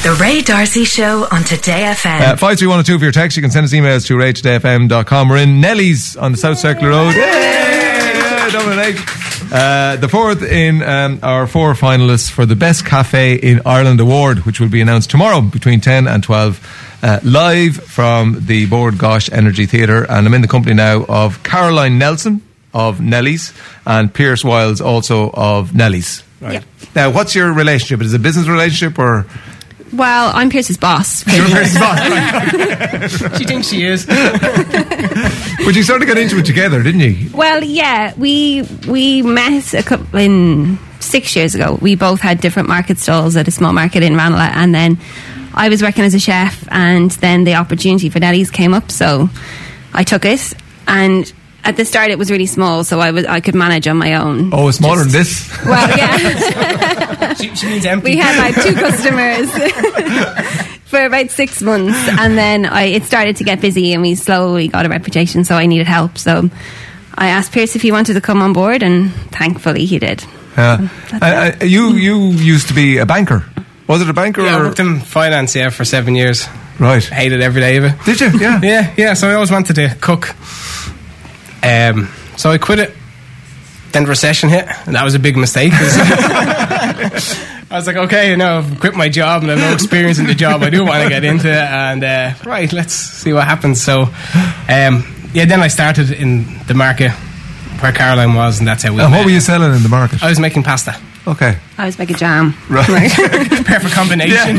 The Ray D'Arcy Show on Today FM. 53102 for your text. You can send us emails to ray@todayfm.com. We're in Nelly's on the South Circular Road. Yay! Dublin 8. The fourth in our four finalists for the Best Cafe in Ireland Award, which will be announced tomorrow between 10 and 12, live from the Bord Gosh Energy Theatre. And I'm in the company now of Caroline Nelson of Nelly's and Pierce Wiles also of Nelly's. Right. Yep. Now, what's your relationship? Is it a business relationship or... Well, I'm Pierce's boss. You're Pierce's boss, right? She thinks she is. But you sort of got into it together, didn't you? Well, yeah, we met in 6 years ago. We both had different market stalls at a small market in Ranelagh, and then I was working as a chef, and then the opportunity for Nelly's came up, so I took it. And at the start, it was really small, so I could manage on my own. Oh, it's smaller than this? Well, yeah. she means empty. We had like 2 customers for about 6 months, and then it started to get busy, and we slowly got a reputation, so I needed help. So I asked Pierce if he wanted to come on board, and thankfully he did. You used to be a banker. Was it a banker? Yeah, I or? worked in finance, for 7 years. Right. Hated every day of it. Did you? Yeah. Yeah, so I always wanted to cook. So I quit it. Then the recession hit, and that was a big mistake. I was like, okay, I've quit my job and I've no experience in the job. I do want to get into it, and right, let's see what happens. So, then I started in the market where Caroline was, and that's how we met. What were you selling in the market? I was making pasta. Okay. I was making jam. Right. Perfect combination.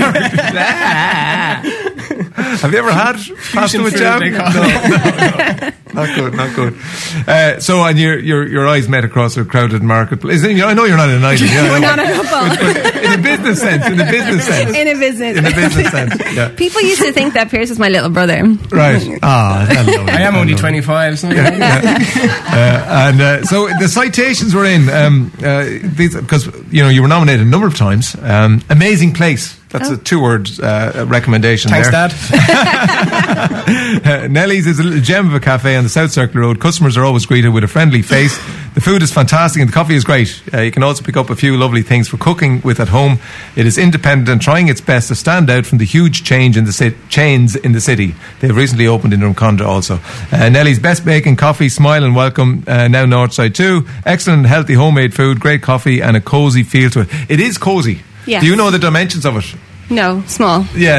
Have you ever had pasta with jam? No. Not good. So, and your eyes met across a crowded marketplace. I know you're not an item. We're not a couple. In a business sense. In a business sense. Yeah. People used to think that Pierce was my little brother. Right. I am only 25. So so the citations were in because you were nominated a number of times. Amazing place. That's a 2-word recommendation. Thanks, there. Dad. Nelly's is a little gem of a cafe on the South Circular Road. Customers are always greeted with a friendly face. The food is fantastic and the coffee is great. You can also pick up a few lovely things for cooking with at home. It is independent and trying its best to stand out from the huge chains in the city. They've recently opened in Drumcondra also. Nelly's best bacon, coffee, smile and welcome, now Northside too. Excellent healthy homemade food, great coffee and a cosy feel to it. It is cosy. Yes. Do you know the dimensions of it? No, small. Yeah.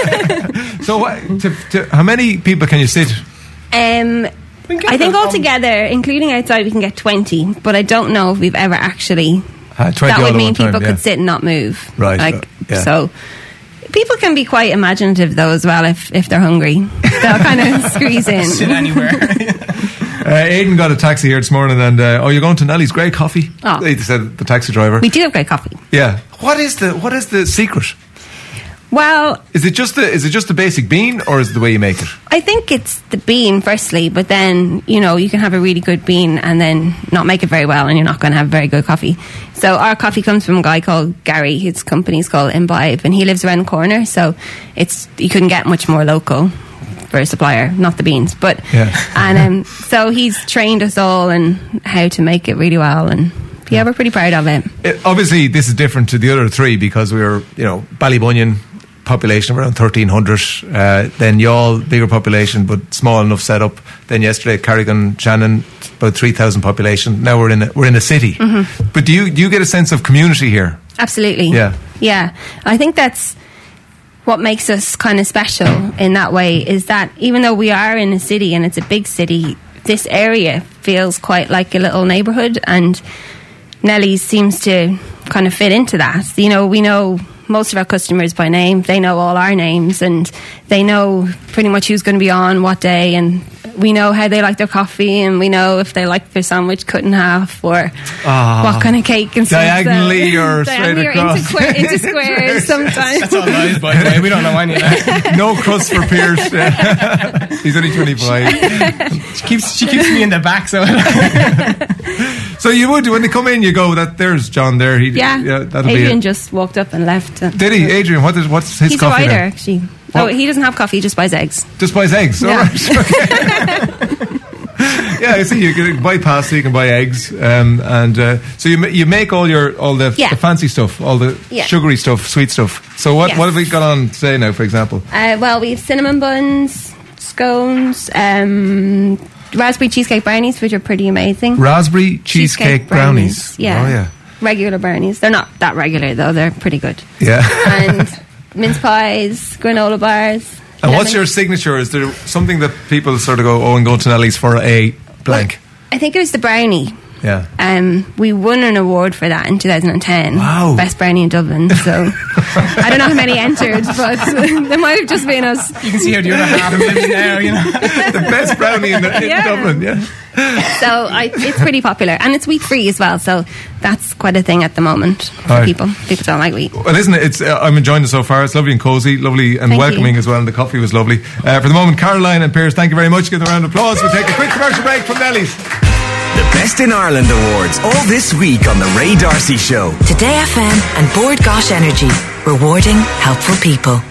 So how many people can you sit? I think altogether, including outside, we can get 20, but I don't know if we've ever actually... 20 that would mean time, people could sit and not move. Right. So people can be quite imaginative though as well if they're hungry. They'll kind of squeeze in. Sit anywhere. Aidan got a taxi here this morning and you're going to Nelly's, great coffee. Oh. He said, the taxi driver. We do have great coffee. Yeah. What is the secret? Well, is it just the basic bean, or is it the way you make it? I think it's the bean firstly, but then you can have a really good bean and then not make it very well, and you're not going to have very good coffee. So our coffee comes from a guy called Gary. His company's called Imbibe, and he lives around the corner. So you couldn't get much more local for a supplier, not the beans, but and so he's trained us all in how to make it really well, and we're pretty proud of it. Obviously, this is different to the other three because we're Ballybunion. Population of around 1,300. Then Youghal, bigger population but small enough set up. Then yesterday Carrigan, Shannon, about 3,000 population. Now we're in a city. Mm-hmm. But do you get a sense of community here? Absolutely. Yeah. I think that's what makes us kind of special in that way, is that even though we are in a city and it's a big city, this area feels quite like a little neighbourhood, and Nelly's seems to kind of fit into that. We know most of our customers by name. They know all our names, and they know pretty much who's going to be on what day, and we know how they like their coffee, and we know if they like their sandwich cut in half or what kind of cake and stuff. Diagonally or straight across? Into squares sometimes. That's all lies, by the way. We don't know any of that. No crust for Pierce. He's only 25. She keeps me in the back, so... So you would, when they come in, you go, there's John there. That'll Adrian just walked up and left. Did he? Adrian, what's his He's coffee? He's a writer, actually. Oh, he doesn't have coffee, he just buys eggs. Just buys eggs? Yeah. All right. Okay. Yeah, I see. You can buy pasta, you can buy eggs, so you make all the fancy stuff, all the sugary stuff, sweet stuff. So what have we got on today now, for example? Well, we have cinnamon buns, scones, raspberry cheesecake brownies, which are pretty amazing. Raspberry cheesecake brownies. Yeah. Oh, yeah. Regular brownies. They're not that regular, though. They're pretty good. Yeah. And mince pies, granola bars. And what's your signature? Is there something that people sort of go, I'm going to Nelly's for a blank? Well, I think it was the brownie. Yeah. We won an award for that in 2010. Wow. Best brownie in Dublin. So I don't know how many entered, but there might have just been us. You can see how the other half lives now, you know. The best brownie in Dublin, yeah. So it's pretty popular, and it's wheat free as well. So that's quite a thing at the moment for people. People don't like wheat. Well, isn't it? I'm enjoying it so far. It's lovely and cosy, lovely and welcoming as well. And the coffee was lovely. For the moment, Caroline and Piers, thank you very much. Give them a round of applause. We'll take a quick commercial break from Nelly's. The Best in Ireland Awards, all this week on The Ray D'Arcy Show. Today FM and Board Gosh Energy, rewarding helpful people.